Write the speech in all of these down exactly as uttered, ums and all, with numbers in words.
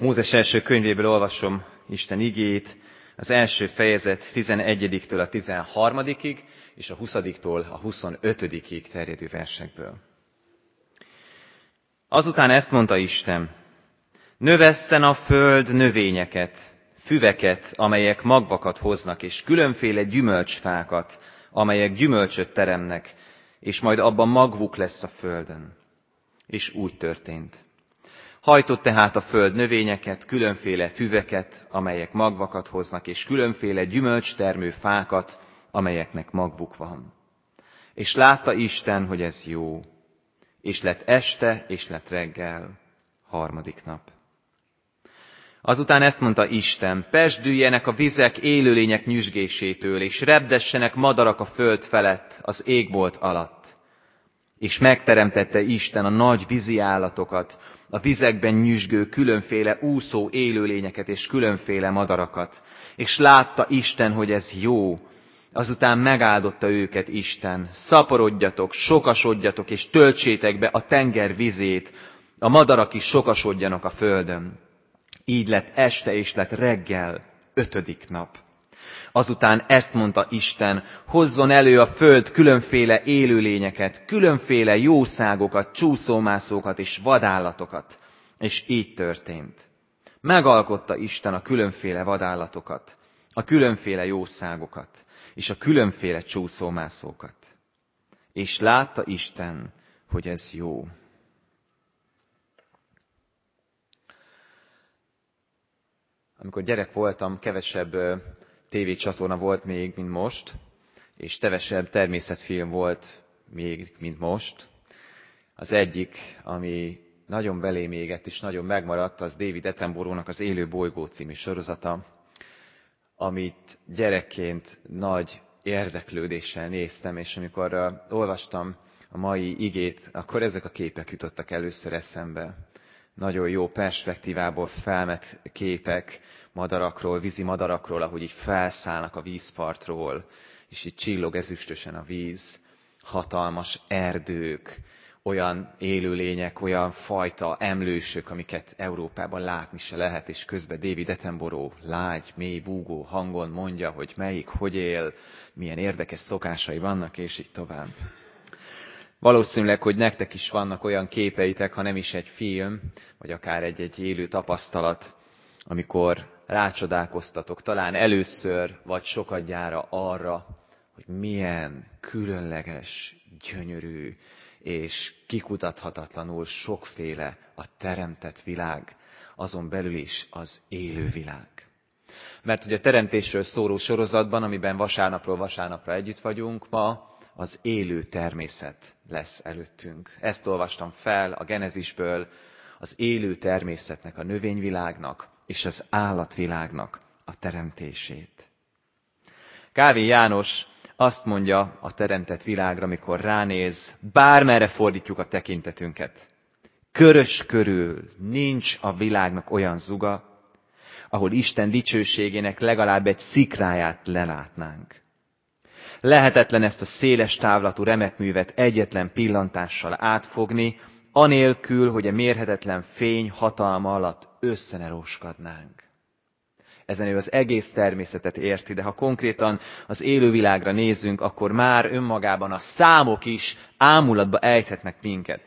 Mózes első könyvéből olvasom Isten igéjét, az első fejezet tizenegyediktől a tizenharmadikig és a huszadiktól a huszonötödikig terjedő versekből. Azután ezt mondta Isten: növesszen a föld növényeket, füveket, amelyek magvakat hoznak, és különféle gyümölcsfákat, amelyek gyümölcsöt teremnek, és majd abban magvuk lesz a földön. És úgy történt. Hajtott tehát a föld növényeket, különféle füveket, amelyek magvakat hoznak, és különféle gyümölcstermő fákat, amelyeknek magvuk van. És látta Isten, hogy ez jó. És lett este, és lett reggel, harmadik nap. Azután ezt mondta Isten: pezsdüljenek a vizek élőlények nyüzsgésétől, és repdessenek madarak a föld felett, az égbolt alatt. És megteremtette Isten a nagy vízi állatokat, a vizekben nyüzsgő különféle úszó élőlényeket és különféle madarakat. És látta Isten, hogy ez jó. Azután megáldotta őket Isten: szaporodjatok, sokasodjatok, és töltsétek be a tenger vizét, a madarak is sokasodjanak a földön. Így lett este és lett reggel, ötödik nap. Azután ezt mondta Isten: hozzon elő a föld különféle élőlényeket, különféle jószágokat, csúszómászókat és vadállatokat. És így történt. Megalkotta Isten a különféle vadállatokat, a különféle jószágokat és a különféle csúszómászókat. És látta Isten, hogy ez jó. Amikor gyerek voltam, kevesebb tévécsatorna volt még, mint most, és kevesebb természetfilm volt még, mint most. Az egyik, ami nagyon belém égett és nagyon megmaradt, az David Attenborough-nak az Élő bolygó című sorozata, amit gyerekként nagy érdeklődéssel néztem, és amikor uh, olvastam a mai igét, akkor ezek a képek jutottak először eszembe. Nagyon jó perspektívából felmett képek madarakról, vízi madarakról, ahogy így felszállnak a vízpartról, és így csillog ezüstösen a víz, hatalmas erdők, olyan élőlények, olyan fajta emlősök, amiket Európában látni se lehet, és közben David Attenborough lágy, mély, búgó hangon mondja, hogy melyik, hogy él, milyen érdekes szokásai vannak, és így tovább. Valószínűleg, hogy nektek is vannak olyan képeitek, ha nem is egy film, vagy akár egy-egy élő tapasztalat, amikor rácsodálkoztatok talán először, vagy sokadjára arra, hogy milyen különleges, gyönyörű és kikutathatatlanul sokféle a teremtett világ, azon belül is az élő világ. Mert ugye a teremtésről szóló sorozatban, amiben vasárnapról vasárnapra együtt vagyunk, ma az élő természet lesz előttünk. Ezt olvastam fel a Genezisből, az élő természetnek, a növényvilágnak és az állatvilágnak a teremtését. Kávin János azt mondja a teremtett világra, amikor ránéz, bármerre fordítjuk a tekintetünket. Körös körül nincs a világnak olyan zuga, ahol Isten dicsőségének legalább egy szikráját lelátnánk. Lehetetlen ezt a széles távlatú remekművet egyetlen pillantással átfogni, anélkül, hogy a mérhetetlen fény hatalma alatt összeneróskadnánk. Ezen ő az egész természetet érti, de ha konkrétan az élővilágra nézzünk, akkor már önmagában a számok is ámulatba ejthetnek minket.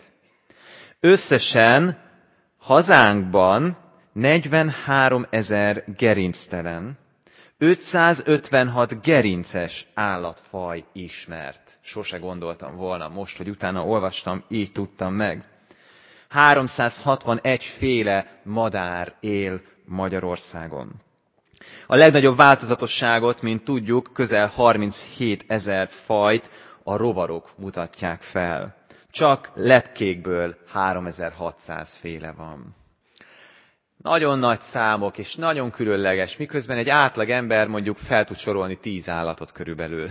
Összesen hazánkban negyvenháromezer gerinctelen, ötszázötvenhat gerinces állatfaj ismert. Sose gondoltam volna, most, hogy utána olvastam, így tudtam meg. háromszázhatvanegy féle madár él Magyarországon. A legnagyobb változatosságot, mint tudjuk, közel harminchétezer fajt a rovarok mutatják fel. Csak lepkékből háromezer-hatszáz féle van. Nagyon nagy számok, és nagyon különleges, miközben egy átlag ember mondjuk fel tud sorolni tíz állatot körülbelül.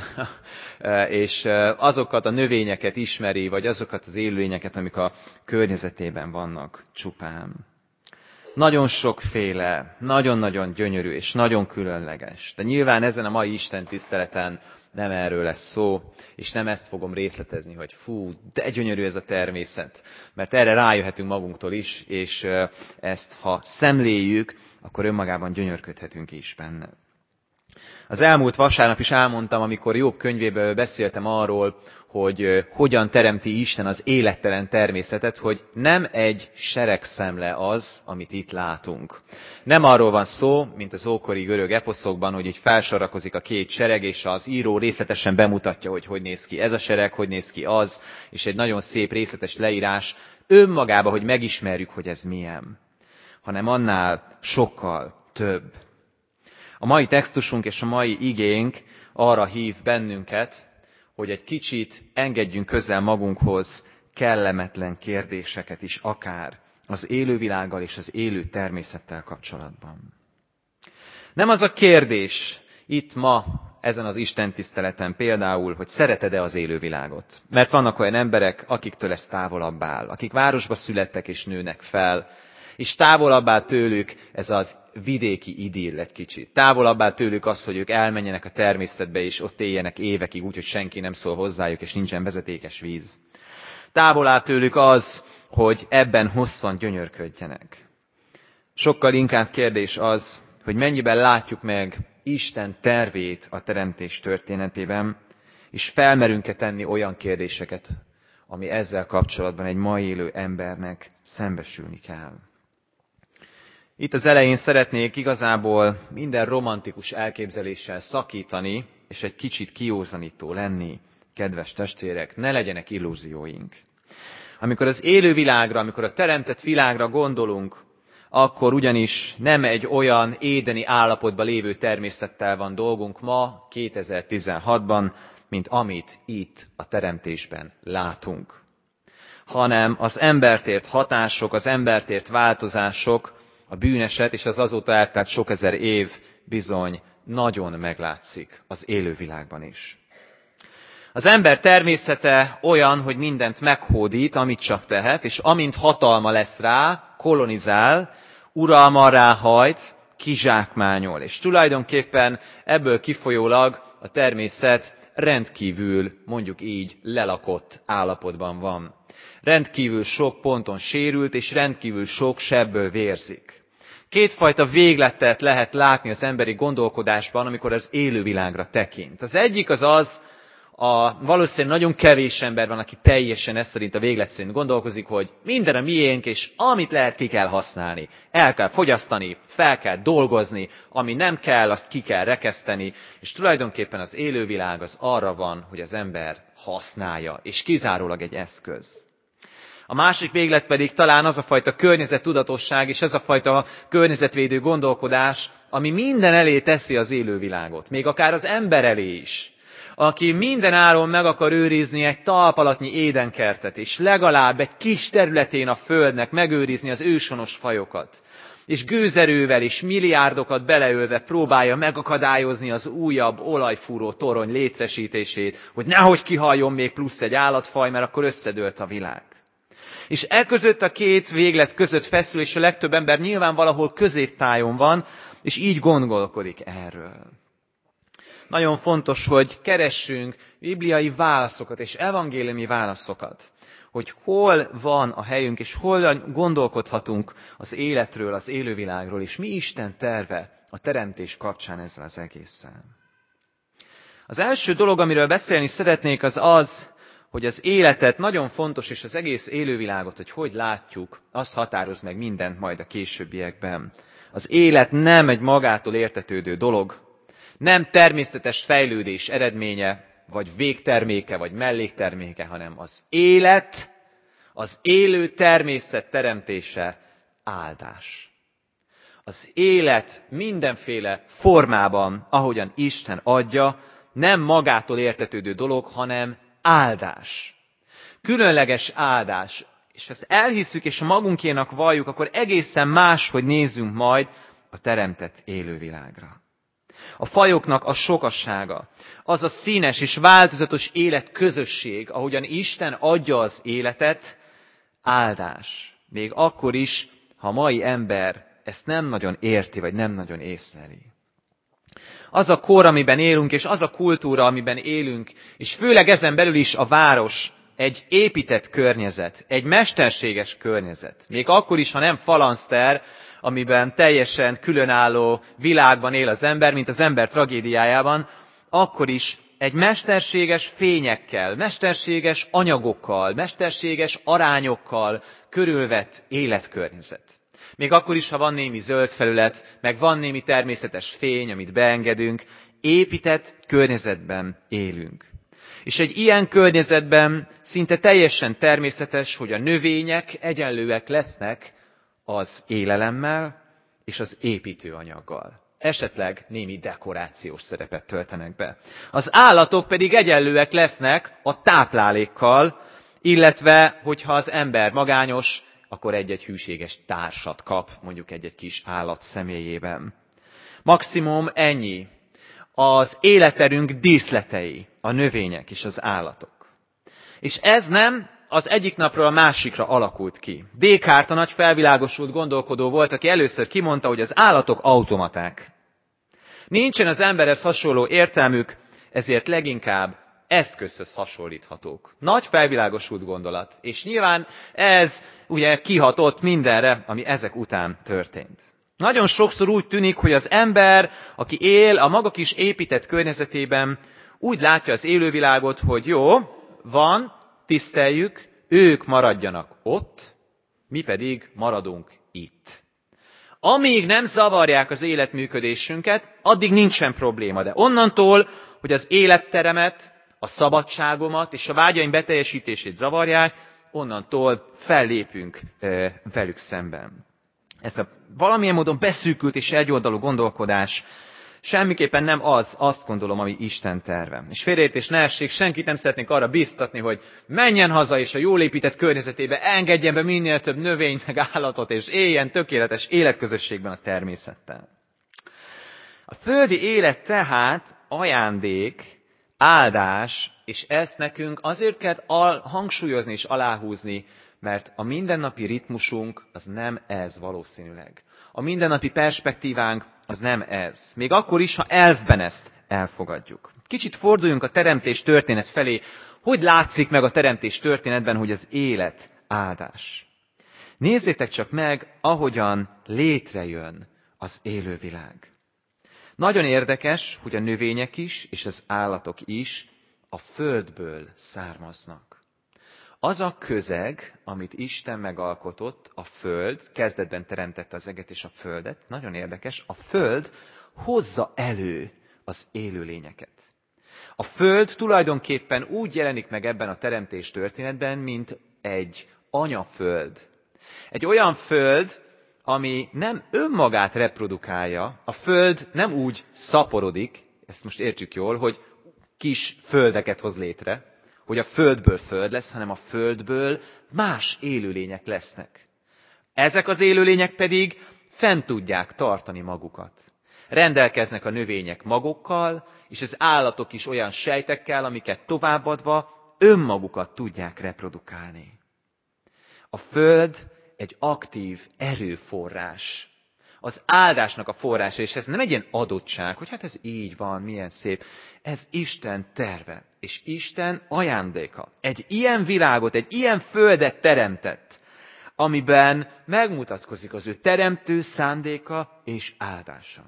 És azokat a növényeket ismeri, vagy azokat az élőlényeket, amik a környezetében vannak csupán. Nagyon sokféle, nagyon-nagyon gyönyörű és nagyon különleges. De nyilván ezen a mai Isten tiszteleten nem erről lesz szó, és nem ezt fogom részletezni, hogy fú, de gyönyörű ez a természet, mert erre rájöhetünk magunktól is, és ezt ha szemléljük, akkor önmagában gyönyörködhetünk is benne. Az elmúlt vasárnap is elmondtam, amikor Jobb könyvéből beszéltem arról, hogy hogyan teremti Isten az élettelen természetet, hogy nem egy seregszemle az, amit itt látunk. Nem arról van szó, mint az ókori görög eposzokban, hogy így felsorakozik a két sereg, és az író részletesen bemutatja, hogy hogy néz ki ez a sereg, hogy néz ki az, és egy nagyon szép részletes leírás önmagába, hogy megismerjük, hogy ez milyen. Hanem annál sokkal több. A mai textusunk és a mai igénk arra hív bennünket, hogy egy kicsit engedjünk közel magunkhoz kellemetlen kérdéseket is akár az élővilággal és az élő természettel kapcsolatban. Nem az a kérdés itt ma ezen az istentiszteleten például, hogy szereted-e az élővilágot. Mert vannak olyan emberek, akiktől ez távolabb áll, akik városba születtek és nőnek fel, és távolabb áll tőlük ez az vidéki idill egy kicsit. Távolabb áll tőlük az, hogy ők elmenjenek a természetbe, és ott éljenek évekig úgy, hogy senki nem szól hozzájuk, és nincsen vezetékes víz. Távol áll tőlük az, hogy ebben hosszan gyönyörködjenek. Sokkal inkább kérdés az, hogy mennyiben látjuk meg Isten tervét a teremtés történetében, és felmerünk-e tenni olyan kérdéseket, ami ezzel kapcsolatban egy ma élő embernek szembesülni kell. Itt az elején szeretnék igazából minden romantikus elképzeléssel szakítani, és egy kicsit kiózanító lenni, kedves testvérek, ne legyenek illúzióink. Amikor az élő világra, amikor a teremtett világra gondolunk, akkor ugyanis nem egy olyan édeni állapotban lévő természettel van dolgunk ma, kétezer-tizenhatban, mint amit itt a teremtésben látunk. Hanem az embert ért hatások, az embert ért változások, a bűneset és az azóta eltelt sok ezer év bizony nagyon meglátszik az élővilágban is. Az ember természete olyan, hogy mindent meghódít, amit csak tehet, és amint hatalma lesz rá, kolonizál, uralma ráhajt, kizsákmányol. És tulajdonképpen ebből kifolyólag a természet rendkívül, mondjuk így, lelakott állapotban van. Rendkívül sok ponton sérült, és rendkívül sok sebből vérzik. Kétfajta végletet lehet látni az emberi gondolkodásban, amikor az élővilágra tekint. Az egyik az az, a, valószínűleg nagyon kevés ember van, aki teljesen ezt szerint a véglet szerint gondolkozik, hogy minden a miénk, és amit lehet, ki kell használni. El kell fogyasztani, fel kell dolgozni, ami nem kell, azt ki kell rekeszteni, és tulajdonképpen az élővilág az arra van, hogy az ember használja, és kizárólag egy eszköz. A másik véglet pedig talán az a fajta környezettudatosság és az a fajta környezetvédő gondolkodás, ami minden elé teszi az élővilágot, még akár az ember elé is. Aki minden áron meg akar őrizni egy talpalatnyi édenkertet, és legalább egy kis területén a földnek megőrizni az őshonos fajokat. És gőzerővel és milliárdokat beleölve próbálja megakadályozni az újabb olajfúró torony létesítését, hogy nehogy kihaljon még plusz egy állatfaj, mert akkor összedőlt a világ. És e között a két véglet között feszül, és a legtöbb ember nyilván valahol középtájon van, és így gondolkodik erről. Nagyon fontos, hogy keressünk bibliai válaszokat és evangéliumi válaszokat, hogy hol van a helyünk, és hol gondolkodhatunk az életről, az élővilágról, és mi Isten terve a teremtés kapcsán ezzel az egésszel. Az első dolog, amiről beszélni szeretnék, az az, hogy az életet nagyon fontos, és az egész élővilágot, hogy hogy látjuk, az határoz meg mindent majd a későbbiekben. Az élet nem egy magától értetődő dolog, nem természetes fejlődés eredménye, vagy végterméke, vagy mellékterméke, hanem az élet, az élő természet teremtése áldás. Az élet mindenféle formában, ahogyan Isten adja, nem magától értetődő dolog, hanem áldás. Különleges áldás. És ha ezt elhisszük, és magunkénak valljuk, akkor egészen máshogy nézzünk majd a teremtett élővilágra. A fajoknak a sokassága, az a színes és változatos életközösség, ahogyan Isten adja az életet, áldás. Még akkor is, ha a mai ember ezt nem nagyon érti, vagy nem nagyon észleli. az a kor, amiben élünk, és az a kultúra, amiben élünk, és főleg ezen belül is a város egy épített környezet, egy mesterséges környezet. Még akkor is, ha nem falanszter, amiben teljesen különálló világban él az ember, mint az ember tragédiájában, akkor is egy mesterséges fényekkel, mesterséges anyagokkal, mesterséges arányokkal körülvett életkörnyezet. Még akkor is, ha van némi zöld felület, meg van némi természetes fény, amit beengedünk, épített környezetben élünk. És egy ilyen környezetben szinte teljesen természetes, hogy a növények egyenlőek lesznek az élelemmel és az építőanyaggal. Esetleg némi dekorációs szerepet töltenek be. Az állatok pedig egyenlőek lesznek a táplálékkal, illetve, hogyha az ember magányos, akkor egy-egy hűséges társat kap, mondjuk egy-egy kis állat személyében. Maximum ennyi. Az életerünk díszletei, a növények és az állatok. És ez nem az egyik napról a másikra alakult ki. Descartes, a nagy felvilágosult gondolkodó volt, aki először kimondta, hogy az állatok automaták. Nincsen az emberhez hasonló értelmük, ezért leginkább eszközhöz hasonlíthatók. Nagy felvilágosult gondolat, és nyilván ez ugye kihatott mindenre, ami ezek után történt. Nagyon sokszor úgy tűnik, hogy az ember, aki él a maga kis épített környezetében, úgy látja az élővilágot, hogy jó, van, tiszteljük, ők maradjanak ott, mi pedig maradunk itt. Amíg nem zavarják az életműködésünket, addig nincsen probléma. De onnantól, hogy az életteremet, a szabadságomat és a vágyaim beteljesítését zavarják, onnantól fellépünk e, velük szemben. Ez a valamilyen módon beszűkült és egyoldalú gondolkodás semmiképpen nem az, azt gondolom, ami Isten terve. És félreértés ne essék, senkit nem szeretnék arra biztatni, hogy menjen haza és a jól épített környezetébe engedjen be minél több növényt meg állatot, és éljen tökéletes életközösségben a természettel. A földi élet tehát ajándék, áldás, és ezt nekünk azért kell hangsúlyozni és aláhúzni, mert a mindennapi ritmusunk az nem ez valószínűleg. A mindennapi perspektívánk az nem ez. Még akkor is, ha elfben ezt elfogadjuk. Kicsit forduljunk a teremtés történet felé. Hogy látszik meg a teremtés történetben, hogy az élet áldás? Nézzétek csak meg, ahogyan létrejön az élővilág. Nagyon érdekes, hogy a növények is, és az állatok is a földből származnak. Az a közeg, amit Isten megalkotott, a föld, kezdetben teremtette az eget és a földet, nagyon érdekes, a föld hozza elő az élőlényeket. A föld tulajdonképpen úgy jelenik meg ebben a teremtés történetben, mint egy anyaföld. Egy olyan föld, ami nem önmagát reprodukálja, a föld nem úgy szaporodik, ezt most értsük jól, hogy kis földeket hoz létre, hogy a földből föld lesz, hanem a földből más élőlények lesznek. Ezek az élőlények pedig fent tudják tartani magukat. Rendelkeznek a növények magokkal, és az állatok is olyan sejtekkel, amiket továbbadva önmagukat tudják reprodukálni. A föld egy aktív erőforrás. Az áldásnak a forrása, és ez nem egy ilyen adottság, hogy hát ez így van, milyen szép. Ez Isten terve, és Isten ajándéka. Egy ilyen világot, egy ilyen földet teremtett, amiben megmutatkozik az ő teremtő szándéka és áldása.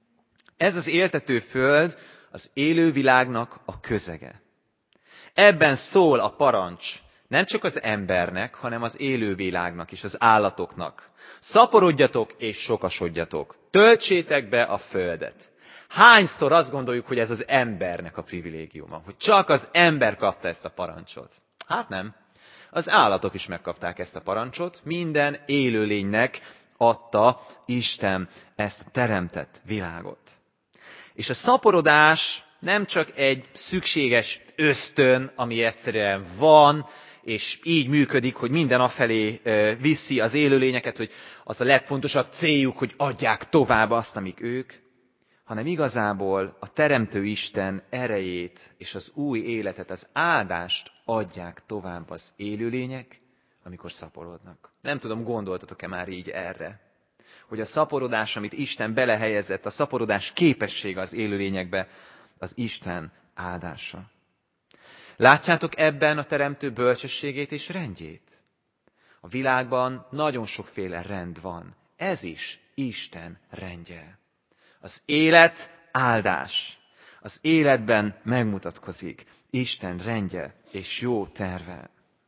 Ez az éltető föld az élő világnak a közege. Ebben szól a parancs, nem csak az embernek, hanem az élővilágnak és az állatoknak. Szaporodjatok és sokasodjatok. Töltsétek be a földet. Hányszor azt gondoljuk, hogy ez az embernek a privilégiuma, hogy csak az ember kapta ezt a parancsot? Hát nem. Az állatok is megkapták ezt a parancsot, minden élőlénynek adta Isten ezt a teremtett világot. És a szaporodás nem csak egy szükséges ösztön, ami egyszerűen van, és így működik, hogy minden afelé viszi az élőlényeket, hogy az a legfontosabb céljuk, hogy adják tovább azt, amik ők, hanem igazából a Teremtő Isten erejét és az új életet, az áldást adják tovább az élőlények, amikor szaporodnak. Nem tudom, gondoltatok-e már így erre? hogy a szaporodás, amit Isten belehelyezett, a szaporodás képessége az élőlényekbe, az Isten áldása. Látjátok ebben a teremtő bölcsességét és rendjét? A világban nagyon sokféle rend van. Ez is Isten rendje. Az élet áldás. Az életben megmutatkozik Isten rendje és jó terve.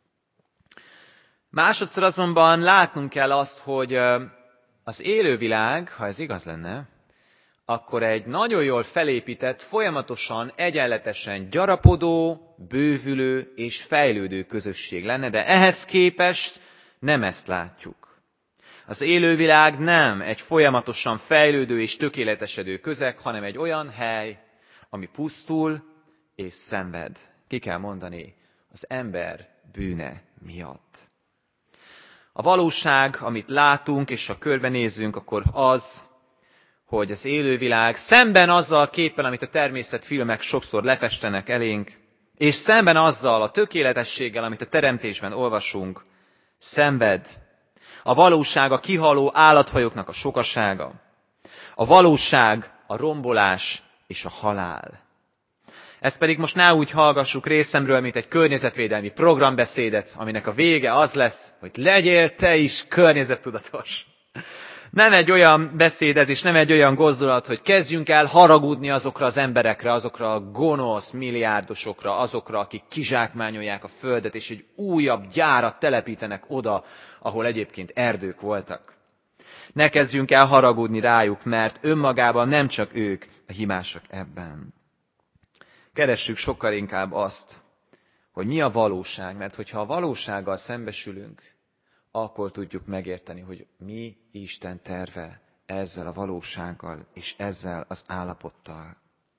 Másodszor azonban látnunk kell azt, hogy az élővilág, ha ez igaz lenne, akkor egy nagyon jól felépített, folyamatosan, egyenletesen gyarapodó, bővülő és fejlődő közösség lenne, de ehhez képest nem ezt látjuk. Az élővilág nem egy folyamatosan fejlődő és tökéletesedő közeg, hanem egy olyan hely, ami pusztul és szenved. Ki kell mondani, az ember bűne miatt. A valóság, amit látunk, és ha körbenézzünk, akkor az, hogy az élővilág szemben azzal a képpel, amit a természetfilmek sokszor lefestenek elénk, és szemben azzal a tökéletességgel, amit a teremtésben olvasunk, szenved. A valóság a kihaló állatfajoknak a sokasága. A valóság a rombolás és a halál. Ezt pedig most ne úgy hallgassuk részemről, mint egy környezetvédelmi programbeszédet, aminek a vége az lesz, hogy legyél te is környezettudatos. Nem egy olyan beszéd ez, és nem egy olyan gondolat, hogy kezdjünk el haragudni azokra az emberekre, azokra a gonosz milliárdosokra, azokra, akik kizsákmányolják a földet, és egy újabb gyárat telepítenek oda, ahol egyébként erdők voltak. Ne kezdjünk el haragudni rájuk, mert önmagában nem csak ők a hibásak ebben. Keressük sokkal inkább azt, hogy mi a valóság, mert hogyha a valósággal szembesülünk, akkor tudjuk megérteni, hogy mi Isten terve ezzel a valósággal és ezzel az állapottal.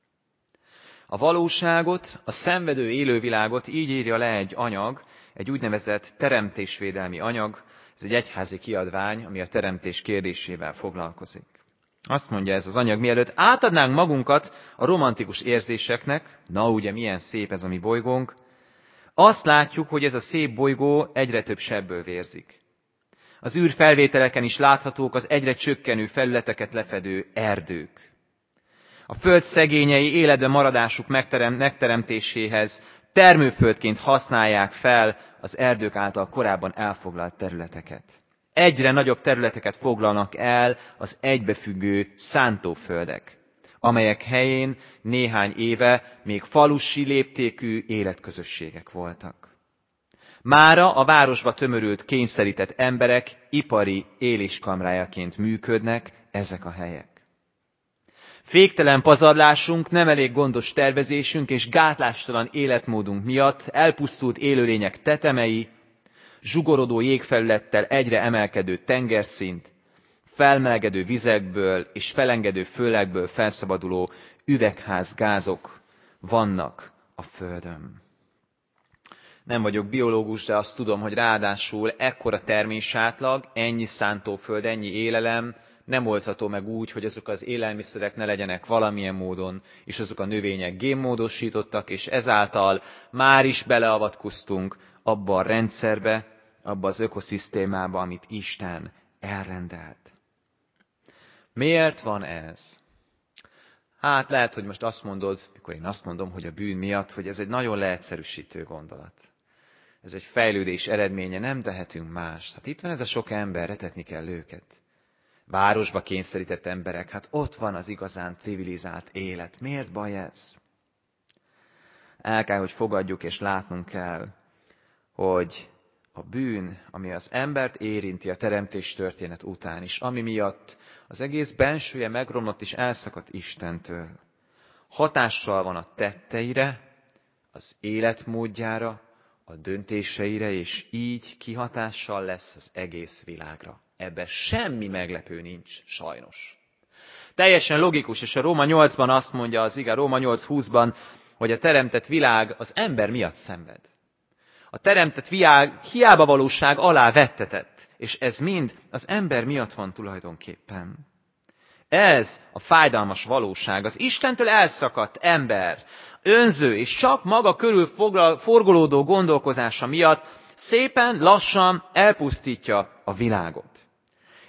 A valóságot, a szenvedő élővilágot így írja le egy anyag, egy úgynevezett teremtésvédelmi anyag, ez egy egyházi kiadvány, ami a teremtés kérdésével foglalkozik. Azt mondja ez az anyag, mielőtt átadnánk magunkat a romantikus érzéseknek, na ugye milyen szép ez a mi bolygónk, azt látjuk, hogy ez a szép bolygó egyre több sebből vérzik. Az űrfelvételeken is láthatók az egyre csökkenő felületeket lefedő erdők. A föld szegényei életben maradásuk megterem, megteremtéséhez termőföldként használják fel az erdők által korábban elfoglalt területeket. Egyre nagyobb területeket foglalnak el az egybefüggő szántóföldek, amelyek helyén néhány éve még falusi léptékű életközösségek voltak. Mára a városba tömörült, kényszerített emberek ipari éléskamrájaként működnek ezek a helyek. Féktelen pazarlásunk, nem elég gondos tervezésünk és gátlástalan életmódunk miatt elpusztult élőlények tetemei, zsugorodó jégfelülettel egyre emelkedő tengerszint, felmelegedő vizekből és felengedő főlegből felszabaduló üvegházgázok vannak a Földön. Nem vagyok biológus, de azt tudom, hogy ráadásul ekkora termésátlag, ennyi szántóföld, ennyi élelem nem oldható meg úgy, hogy azok az élelmiszerek ne legyenek valamilyen módon, és azok a növények génmódosítottak, és ezáltal már is beleavatkoztunk abba a rendszerbe, abba az ökoszisztémába, amit Isten elrendelt. Miért van ez? Hát lehet, hogy most azt mondod, mikor én azt mondom, hogy a bűn miatt, hogy ez egy nagyon leegyszerűsítő gondolat. Ez egy fejlődés eredménye, nem tehetünk más. Hát itt van ez a sok ember, etetni kell őket. Városba kényszerített emberek, hát ott van az igazán civilizált élet. Miért baj ez? El kell, hogy fogadjuk és látnunk kell, hogy a bűn, ami az embert érinti a teremtés történet után is, ami miatt az egész bensője megromlott és elszakadt Istentől, hatással van a tetteire, az életmódjára, a döntéseire, és így kihatással lesz az egész világra. Ebben semmi meglepő nincs, sajnos. Teljesen logikus, és a Róma nyolcban azt mondja az ige, Róma nyolc húszban, hogy a teremtett világ az ember miatt szenved. A teremtett világ hiába valóság alá vettetett, és ez mind az ember miatt van tulajdonképpen. Ez a fájdalmas valóság, az Istentől elszakadt ember, önző és csak maga körül forgolódó gondolkozása miatt szépen lassan elpusztítja a világot.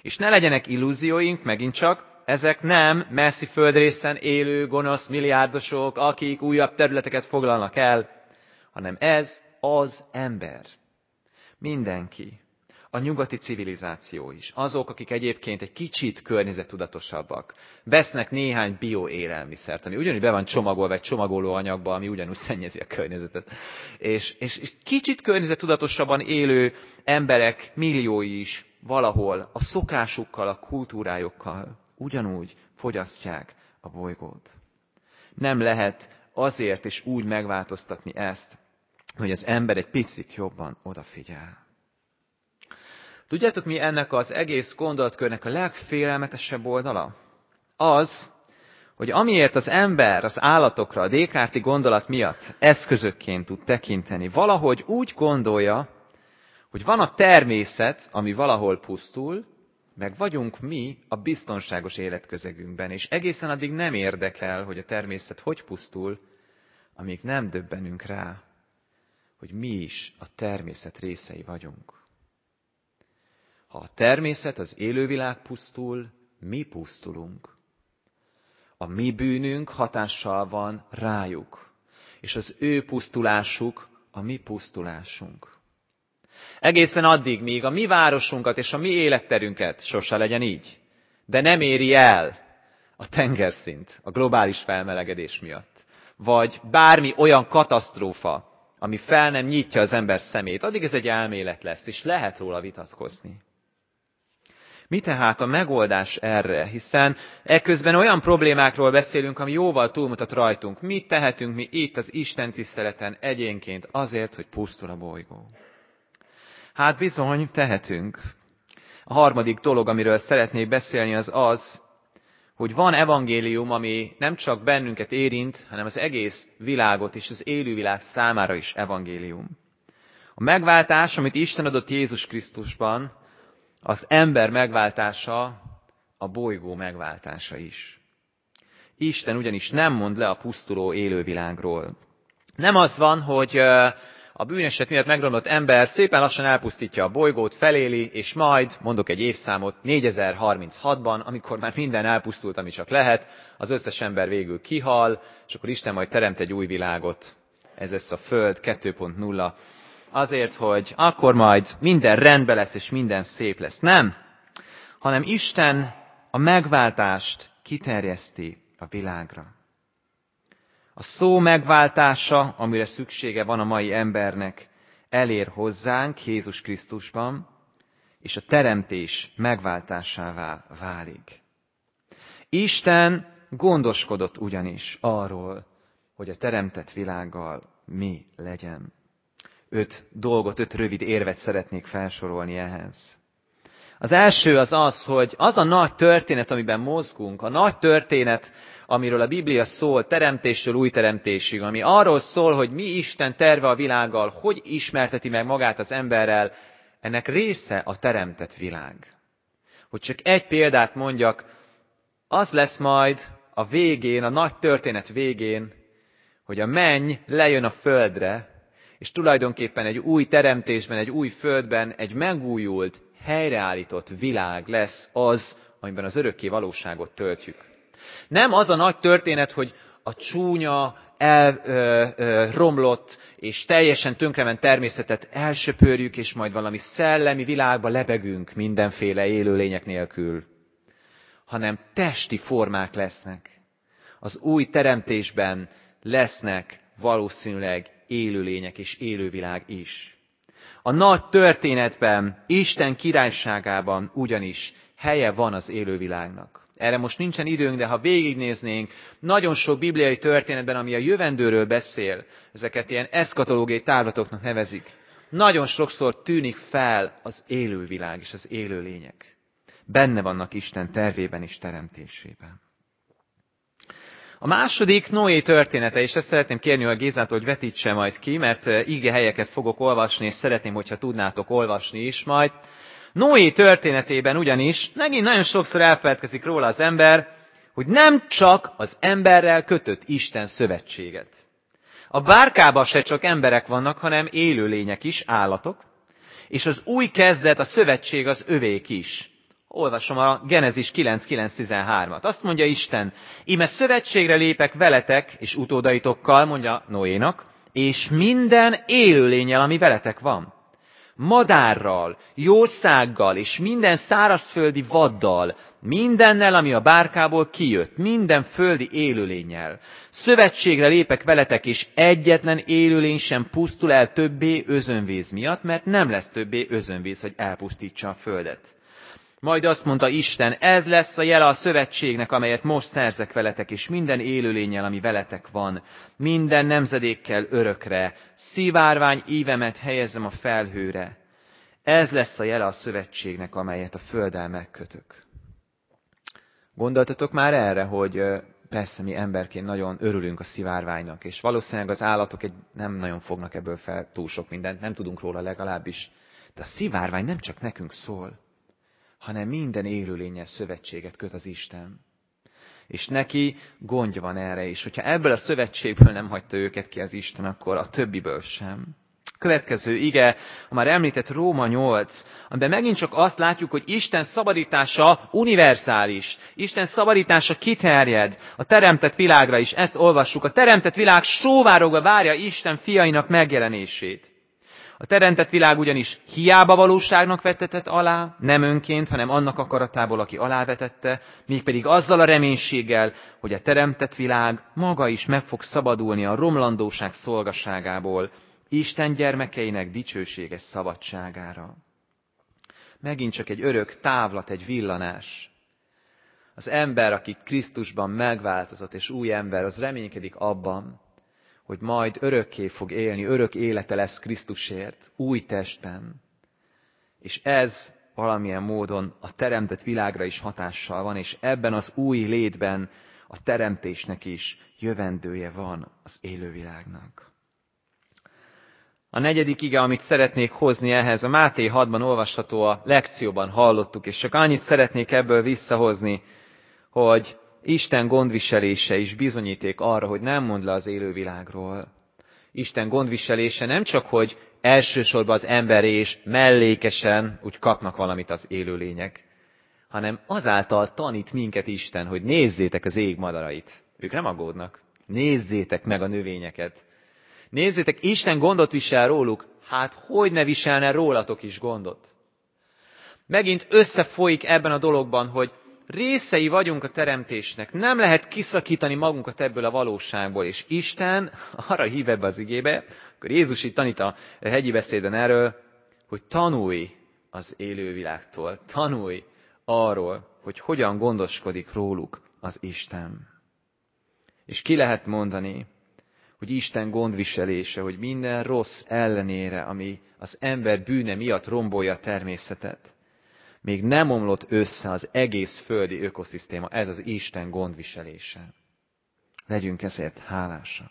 És ne legyenek illúzióink, megint csak, ezek nem messzi földrészen élő gonosz milliárdosok, akik újabb területeket foglalnak el, hanem ez az ember. Mindenki. A nyugati civilizáció is. Azok, akik egyébként egy kicsit környezettudatosabbak. Vesznek néhány bioélelmiszert, ami ugyanúgy be van csomagolva egy csomagoló anyagba, ami ugyanúgy szennyezi a környezetet. És, és, és kicsit környezettudatosabban élő emberek milliói is valahol a szokásukkal, a kultúrájukkal ugyanúgy fogyasztják a bolygót. Nem lehet azért és úgy megváltoztatni ezt, hogy az ember egy picit jobban odafigyel. Tudjátok, mi ennek az egész gondolatkörnek a legfélelmetesebb oldala? Az, hogy amiért az ember az állatokra a Descartes-i gondolat miatt eszközökként tud tekinteni, valahogy úgy gondolja, hogy van a természet, ami valahol pusztul, meg vagyunk mi a biztonságos életközegünkben, és egészen addig nem érdekel, hogy a természet hogy pusztul, amíg nem döbbenünk rá, hogy mi is a természet részei vagyunk. Ha a természet, az élővilág pusztul, mi pusztulunk. A mi bűnünk hatással van rájuk, és az ő pusztulásuk a mi pusztulásunk. Egészen addig, míg a mi városunkat és a mi életterünket sose legyen így, de nem éri el a tengerszint a globális felmelegedés miatt, vagy bármi olyan katasztrófa, ami fel nem nyitja az ember szemét, addig ez egy elmélet lesz, és lehet róla vitatkozni. Mi tehát a megoldás erre? Hiszen ekközben olyan problémákról beszélünk, ami jóval túlmutat rajtunk. Mit tehetünk mi itt az Isten tiszteleten egyénként azért, hogy pusztul a bolygó? Hát bizony, tehetünk. A harmadik dolog, amiről szeretnék beszélni, az az, hogy van evangélium, ami nem csak bennünket érint, hanem az egész világot és az élővilág számára is evangélium. A megváltás, amit Isten adott Jézus Krisztusban, az ember megváltása, a bolygó megváltása is. Isten ugyanis nem mond le a pusztuló élővilágról. Nem az van, hogy a bűneset miatt megromlott ember szépen lassan elpusztítja a bolygót, feléli, és majd, mondok egy évszámot, négyezer-harminchatban, amikor már minden elpusztult, ami csak lehet, az összes ember végül kihal, és akkor Isten majd teremt egy új világot. Ez lesz a Föld kettő pont nulla. Azért, hogy akkor majd minden rendben lesz, és minden szép lesz. Nem, hanem Isten a megváltást kiterjeszti a világra. A szó megváltása, amire szüksége van a mai embernek, elér hozzánk Jézus Krisztusban, és a teremtés megváltásává válik. Isten gondoskodott ugyanis arról, hogy a teremtett világgal mi legyen. Öt dolgot, öt rövid érvet szeretnék felsorolni ehhez. Az első az az, hogy az a nagy történet, amiben mozgunk, a nagy történet, amiről a Biblia szól, teremtésről új teremtésig, ami arról szól, hogy mi Isten terve a világgal, hogy ismerteti meg magát az emberrel, ennek része a teremtett világ. Hogy csak egy példát mondjak, az lesz majd a végén, a nagy történet végén, hogy a menny lejön a földre, és tulajdonképpen egy új teremtésben, egy új földben, egy megújult, helyreállított világ lesz az, amiben az örökké valóságot töltjük. Nem az a nagy történet, hogy a csúnya, elromlott és teljesen tönkrement természetet elsöpörjük, és majd valami szellemi világba lebegünk mindenféle élőlények nélkül, hanem testi formák lesznek. Az új teremtésben lesznek valószínűleg élőlények és élővilág is. A nagy történetben, Isten királyságában ugyanis helye van az élővilágnak. Erre most nincsen időnk, de ha végignéznénk, nagyon sok bibliai történetben, ami a jövendőről beszél, ezeket ilyen eszkatológiai távlatoknak nevezik, nagyon sokszor tűnik fel az élővilág és az élőlények. Benne vannak Isten tervében és teremtésében. A második Noé története, és ezt szeretném kérni a Gézától, hogy vetítse majd ki, mert ige helyeket fogok olvasni, és szeretném, hogyha tudnátok olvasni is majd. Noé történetében ugyanis megint nagyon sokszor elfeledkezik róla az ember, hogy nem csak az emberrel kötött Isten szövetséget. A bárkában se csak emberek vannak, hanem élőlények is, állatok, és az új kezdet, a szövetség az övék is. Olvasom a Genezis kilenc kilenc tizenhármat. Azt mondja Isten, íme szövetségre lépek veletek és utódaitokkal, mondja Noénak, és minden élőlénnyel, ami veletek van. Madárral, jószággal és minden szárazföldi vaddal, mindennel, ami a bárkából kijött, minden földi élőlénnyel. Szövetségre lépek veletek, és egyetlen élőlény sem pusztul el többé özönvíz miatt, mert nem lesz többé özönvíz, hogy elpusztítsa a földet. Majd azt mondta Isten, ez lesz a jele a szövetségnek, amelyet most szerzek veletek, és minden élőlénnyel, ami veletek van, minden nemzedékkel örökre, szivárvány ívemet helyezem a felhőre. Ez lesz a jele a szövetségnek, amelyet a földdel megkötök. Gondoltatok már erre, hogy persze mi emberként nagyon örülünk a szivárványnak, és valószínűleg az állatok egy, nem nagyon fognak ebből fel túl sok mindent, nem tudunk róla legalábbis. De a szivárvány nem csak nekünk szól, hanem minden élőlénnyel szövetséget köt az Isten. És neki gondja van erre is. Hogyha ebből a szövetségből nem hagyta őket ki az Isten, akkor a többiből sem. Következő ige, a már említett Róma nyolc, amiben megint csak azt látjuk, hogy Isten szabadítása univerzális. Isten szabadítása kiterjed a teremtett világra is. Ezt olvassuk. A teremtett világ sóvárogva várja Isten fiainak megjelenését. A teremtett világ ugyanis hiába valóságnak vettetett alá, nem önként, hanem annak akaratából, aki alávetette, mégpedig azzal a reménységgel, hogy a teremtett világ maga is meg fog szabadulni a romlandóság szolgaságából, Isten gyermekeinek dicsőséges szabadságára. Megint csak egy örök távlat, egy villanás. Az ember, aki Krisztusban megváltozott, és új ember, az reménykedik abban, hogy majd örökké fog élni, örök élete lesz Krisztusért, új testben. És ez valamilyen módon a teremtett világra is hatással van, és ebben az új létben a teremtésnek is jövendője van az élővilágnak. A negyedik ige, amit szeretnék hozni ehhez, a Máté hatban olvasható, a lekcióban hallottuk, és csak annyit szeretnék ebből visszahozni, hogy Isten gondviselése is bizonyíték arra, hogy nem mond le az élővilágról. Isten gondviselése nem csak, hogy elsősorban az ember és mellékesen úgy kapnak valamit az élőlények, hanem azáltal tanít minket Isten, hogy nézzétek az ég madarait. Ők nem aggódnak. Nézzétek meg a növényeket. Nézzétek, Isten gondot visel róluk, hát hogy ne viselne rólatok is gondot. Megint összefolyik ebben a dologban, hogy részei vagyunk a teremtésnek, nem lehet kiszakítani magunkat ebből a valóságból, és Isten arra hív ebbe az igébe, akkor Jézus itt tanít a hegyi beszéden erről, hogy tanulj az élővilágtól, tanulj arról, hogy hogyan gondoskodik róluk az Isten. És ki lehet mondani, hogy Isten gondviselése, hogy minden rossz ellenére, ami az ember bűne miatt rombolja a természetet, még nem omlott össze az egész földi ökoszisztéma, ez az Isten gondviselése. Legyünk ezért hálásak.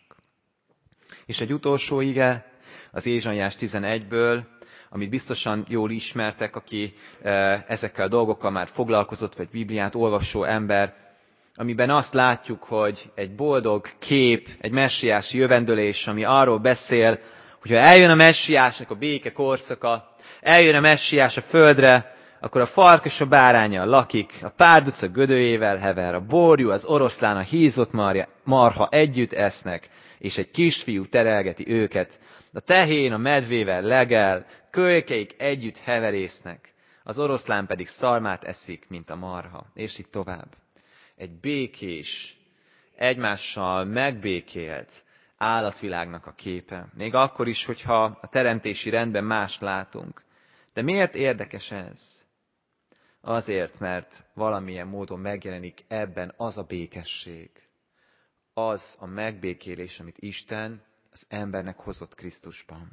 És egy utolsó ige, az Ézsaiás tizenegyből, amit biztosan jól ismertek, aki ezekkel a dolgokkal már foglalkozott, vagy Bibliát olvasó ember, amiben azt látjuk, hogy egy boldog kép, egy messiási jövendőlés, ami arról beszél, hogy ha eljön a messiásnak a béke korszaka, eljön a messiás a földre, akkor a farkas a báránnyal lakik, a párduca gödőjével hever, a borjú, az oroszlán, a hízott marja, marha együtt esznek, és egy kisfiú terelgeti őket. A tehén a medvével legel, kölykeik együtt heverésznek, az oroszlán pedig szalmát eszik, mint a marha. És így tovább. Egy békés, egymással megbékélt állatvilágnak a képe. Még akkor is, hogyha a teremtési rendben mást látunk. De miért érdekes ez? Azért, mert valamilyen módon megjelenik ebben az a békesség, az a megbékélés, amit Isten az embernek hozott Krisztusban.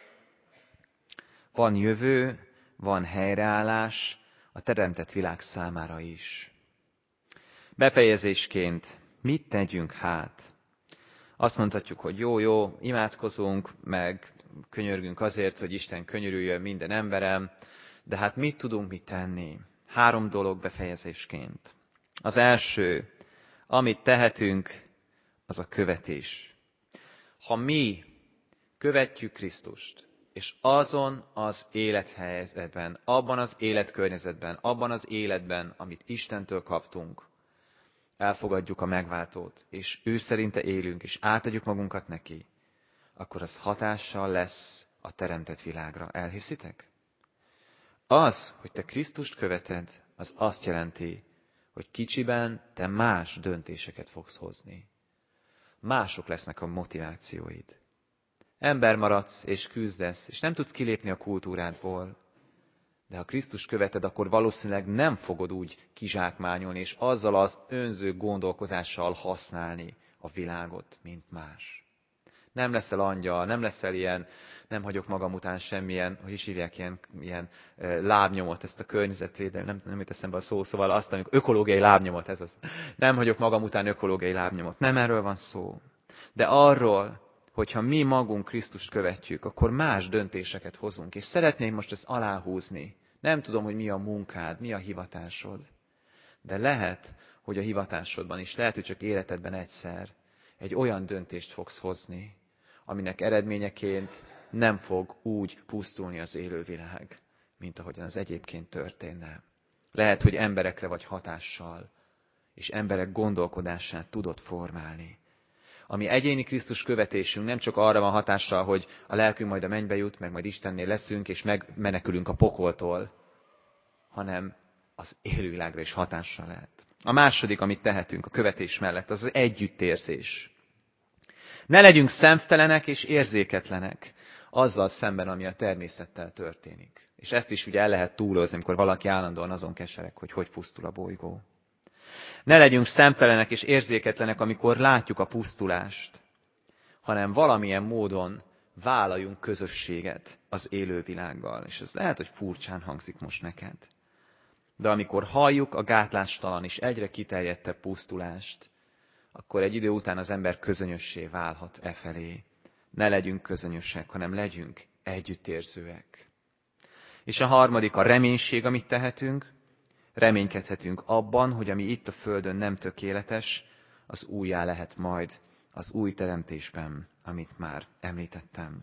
Van jövő, van helyreállás a teremtett világ számára is. Befejezésként mit tegyünk hát? Azt mondhatjuk, hogy jó, jó, imádkozunk, meg könyörgünk azért, hogy Isten könyörüljön minden emberem, de hát mit tudunk mit tenni? Három dolog befejezésként. Az első, amit tehetünk, az a követés. Ha mi követjük Krisztust, és azon az élethelyzetben, abban az életkörnyezetben, abban az életben, amit Istentől kaptunk, elfogadjuk a megváltót, és ő szerinte élünk, és átadjuk magunkat neki, akkor az hatással lesz a teremtett világra. Elhiszitek? Az, hogy te Krisztust követed, az azt jelenti, hogy kicsiben te más döntéseket fogsz hozni. Mások lesznek a motivációid. Ember maradsz és küzdesz, és nem tudsz kilépni a kultúrádból. De ha Krisztust követed, akkor valószínűleg nem fogod úgy kizsákmányolni, és azzal az önző gondolkozással használni a világot, mint más. Nem leszel angyal, nem leszel ilyen, nem hagyok magam után semmilyen, hogy is hívják, ilyen, ilyen e, lábnyomot, ezt a környezetvédelem, nem, nem jut eszembe a szó, szóval azt, amikor ökológiai lábnyomot, ez az. Nem hagyok magam után ökológiai lábnyomot. Nem erről van szó. De arról, hogyha mi magunk Krisztust követjük, akkor más döntéseket hozunk. És szeretném most ezt aláhúzni. Nem tudom, hogy mi a munkád, mi a hivatásod. De lehet, hogy a hivatásodban is, lehet, hogy csak életedben egyszer egy olyan döntést fogsz hozni, aminek eredményeként nem fog úgy pusztulni az élővilág, mint ahogyan az egyébként történne. Lehet, hogy emberekre vagy hatással, és emberek gondolkodását tudod formálni. Ami egyéni Krisztus követésünk nem csak arra van hatással, hogy a lelkünk majd a mennybe jut, meg majd Istennél leszünk, és megmenekülünk a pokoltól, hanem az élővilágra is hatással lehet. A második, amit tehetünk a követés mellett, az az együttérzés. Ne legyünk szemtelenek és érzéketlenek azzal szemben, ami a természettel történik. És ezt is ugye el lehet túlozni, amikor valaki állandóan azon kesereg, hogy hogy pusztul a bolygó. Ne legyünk szemtelenek és érzéketlenek, amikor látjuk a pusztulást, hanem valamilyen módon vállaljunk közösséget az élővilággal. És ez lehet, hogy furcsán hangzik most neked. De amikor halljuk a gátlástalan és egyre kiterjedtebb pusztulást, akkor egy idő után az ember közönössé válhat e felé. Ne legyünk közönösek, hanem legyünk együttérzőek. És a harmadik a reménység, amit tehetünk. Reménykedhetünk abban, hogy ami itt a Földön nem tökéletes, az újjá lehet majd az új teremtésben, amit már említettem.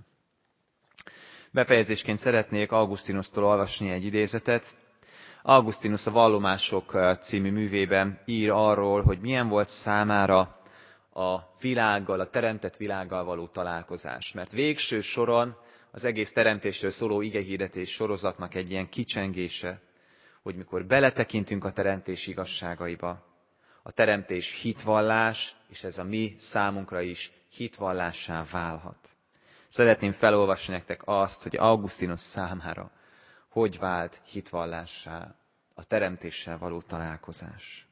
Befejezésként szeretnék Augusztinusztól olvasni egy idézetet. Augustinus a Vallomások című művében ír arról, hogy milyen volt számára a világgal, a teremtett világgal való találkozás. Mert végső soron az egész teremtésről szóló igehirdetés sorozatnak egy ilyen kicsengése, hogy mikor beletekintünk a teremtés igazságaiba, a teremtés hitvallás, és ez a mi számunkra is hitvallássá válhat. Szeretném felolvasni nektek azt, hogy Augustinus számára hogy vált hitvallássá a teremtéssel való találkozás.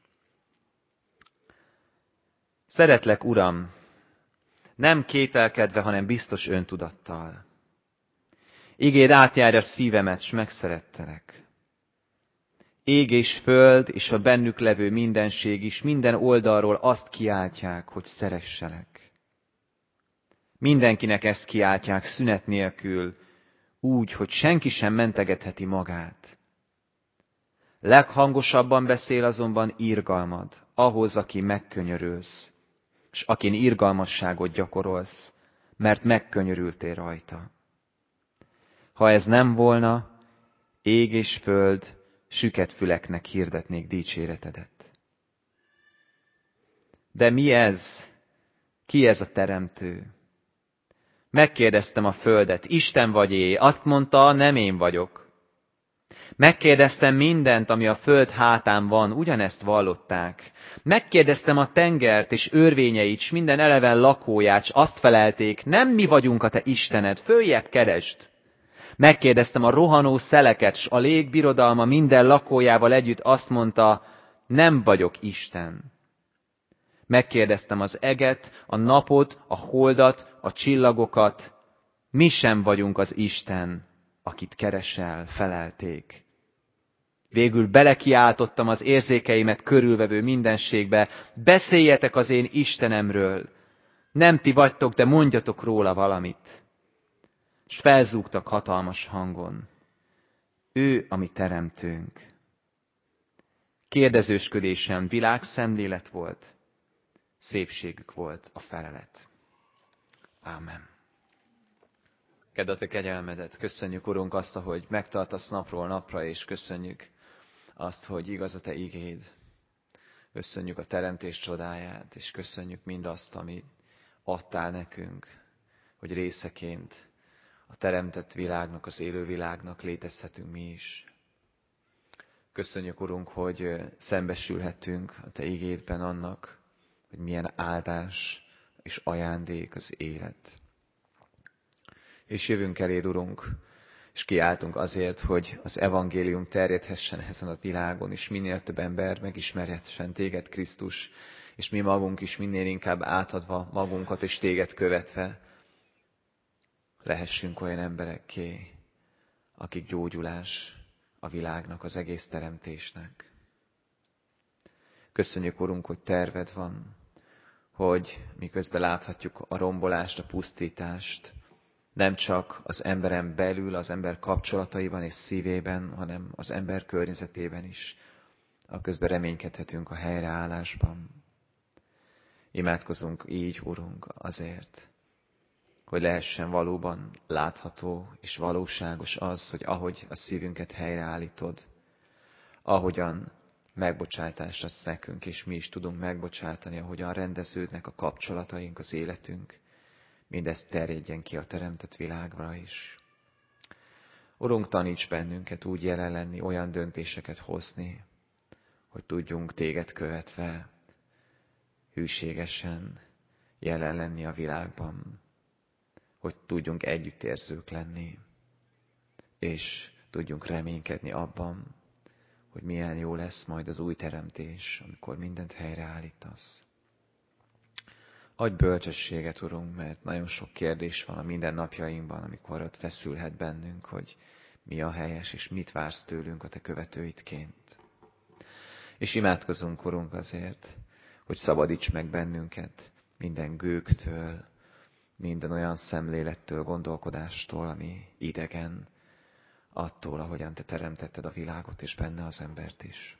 Szeretlek, Uram, nem kételkedve, hanem biztos öntudattal. Igéd átjárja szívemet, s megszerettelek. Ég és föld, és a bennük levő mindenség is minden oldalról azt kiáltják, hogy szeresselek. Mindenkinek ezt kiáltják szünet nélkül, úgy, hogy senki sem mentegetheti magát. Leghangosabban beszél azonban irgalmad, ahhoz, aki megkönyörülsz, s akin irgalmasságot gyakorolsz, mert megkönyörültél rajta. Ha ez nem volna, ég és föld, süket füleknek hirdetnék dicséretedet. De mi ez? Ki ez a teremtő? Megkérdeztem a földet, Isten vagy-é? Azt mondta, nem én vagyok. Megkérdeztem mindent, ami a föld hátán van, ugyanezt vallották. Megkérdeztem a tengert és örvényeit, s minden eleven lakóját, s azt felelték, nem mi vagyunk a te Istened, följebb keresd. Megkérdeztem a rohanó szeleket, s a lég birodalma minden lakójával együtt azt mondta, nem vagyok Isten. Megkérdeztem az eget, a napot, a holdat, a csillagokat, mi sem vagyunk az Isten, akit keresel, felelték. Végül belekiáltottam az érzékeimet körülvevő mindenségbe, beszéljetek az én Istenemről, nem ti vagytok, de mondjatok róla valamit. S felzúgtak hatalmas hangon. Ő a mi teremtőnk. Kérdezősködésem világszemlélet volt, szépségük volt a felelet. Ámen. Kedd a te kegyelmedet. Köszönjük, Urunk, azt, hogy megtartasz napról napra, és köszönjük azt, hogy igaz a te igéd. Köszönjük a teremtés csodáját, és köszönjük mindazt, amit adtál nekünk, hogy részeként a teremtett világnak, az élő világnak létezhetünk mi is. Köszönjük, Urunk, hogy szembesülhetünk a te igédben annak, hogy milyen áldás és ajándék az élet. És jövünk eléd, Urunk, és kiáltunk azért, hogy az evangélium terjedhessen ezen a világon, és minél több ember megismerhessen téged, Krisztus, és mi magunk is minél inkább átadva magunkat és téged követve lehessünk olyan emberekké, akik gyógyulás a világnak, az egész teremtésnek. Köszönjük, Urunk, hogy terved van, hogy miközben láthatjuk a rombolást, a pusztítást, nem csak az emberen belül, az ember kapcsolataiban és szívében, hanem az ember környezetében is, aközben reménykedhetünk a helyreállásban. Imádkozunk így, Urunk, azért, hogy lehessen valóban látható és valóságos az, hogy ahogy a szívünket helyreállítod, ahogyan megbocsátást adsz nekünk, és mi is tudunk megbocsátani, ahogyan rendeződnek a kapcsolataink, az életünk, mindezt terjedjen ki a teremtett világra is. Urunk, taníts bennünket úgy jelen lenni, olyan döntéseket hozni, hogy tudjunk téged követve hűségesen jelen lenni a világban, hogy tudjunk együttérzők lenni, és tudjunk reménykedni abban, hogy milyen jó lesz majd az új teremtés, amikor mindent helyreállítasz. Adj bölcsességet, Urunk, mert nagyon sok kérdés van a mindennapjainkban, amikor ott feszülhet bennünk, hogy mi a helyes, és mit vársz tőlünk a te követőidként. És imádkozunk, Urunk, azért, hogy szabadíts meg bennünket minden gőgtől, minden olyan szemlélettől, gondolkodástól, ami idegen, attól, ahogyan te teremtetted a világot, és benne az embert is.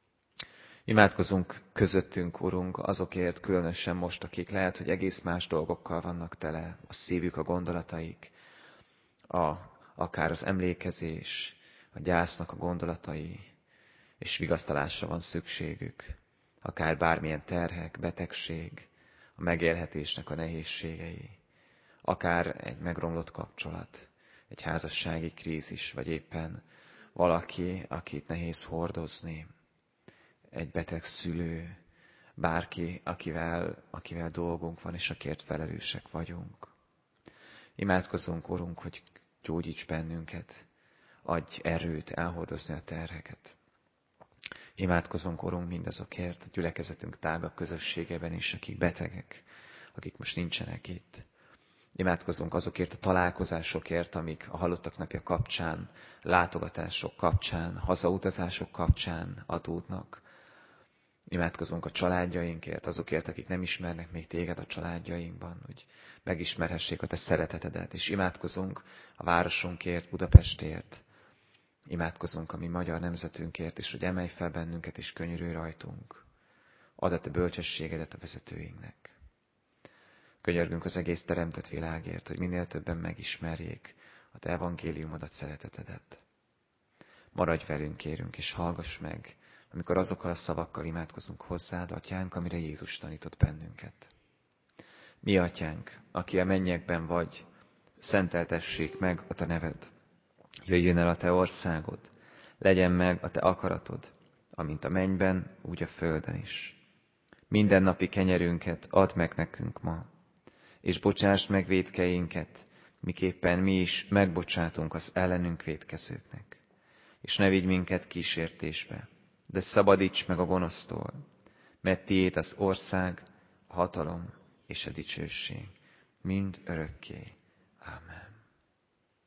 Imádkozunk közöttünk, Urunk, azokért különösen most, akik lehet, hogy egész más dolgokkal vannak tele, a szívük, a gondolataik, a, akár az emlékezés, a gyásznak a gondolatai, és vigasztalásra van szükségük, akár bármilyen terhek, betegség, a megélhetésnek a nehézségei, akár egy megromlott kapcsolat, egy házassági krízis, vagy éppen valaki, akit nehéz hordozni, egy beteg szülő, bárki, akivel, akivel dolgunk van, és akért felelősek vagyunk. Imádkozunk, Urunk, hogy gyógyíts bennünket, adj erőt elhordozni a terheket. Imádkozunk, Urunk, mindazokért a gyülekezetünk tágabb közösségében is, akik betegek, akik most nincsenek itt. Imádkozunk azokért a találkozásokért, amik a halottak napja kapcsán, látogatások kapcsán, hazautazások kapcsán adódnak. Imádkozunk a családjainkért, azokért, akik nem ismernek még téged a családjainkban, hogy megismerhessék a te szeretetedet, és imádkozunk a városunkért, Budapestért. Imádkozunk a mi magyar nemzetünkért, és hogy emelj fel bennünket, és könyörülj rajtunk. Add a te bölcsességedet a vezetőinknek. Könyörgünk az egész teremtett világért, hogy minél többen megismerjék a te evangéliumodat, szeretetedet. Maradj velünk, kérünk, és hallgass meg, amikor azokkal a szavakkal imádkozunk hozzád, Atyánk, amire Jézus tanított bennünket. Mi, Atyánk, aki a mennyekben vagy, szenteltessék meg a te neved. Jöjjön el a te országod, legyen meg a te akaratod, amint a mennyben, úgy a földön is. Mindennapi kenyerünket add meg nekünk ma, és bocsásd meg vétkeinket, miképpen mi is megbocsátunk az ellenünk vétkezőknek. És ne vigy minket kísértésbe, de szabadíts meg a gonosztól, mert tiéd az ország, a hatalom és a dicsőség, mind örökké. Ámen.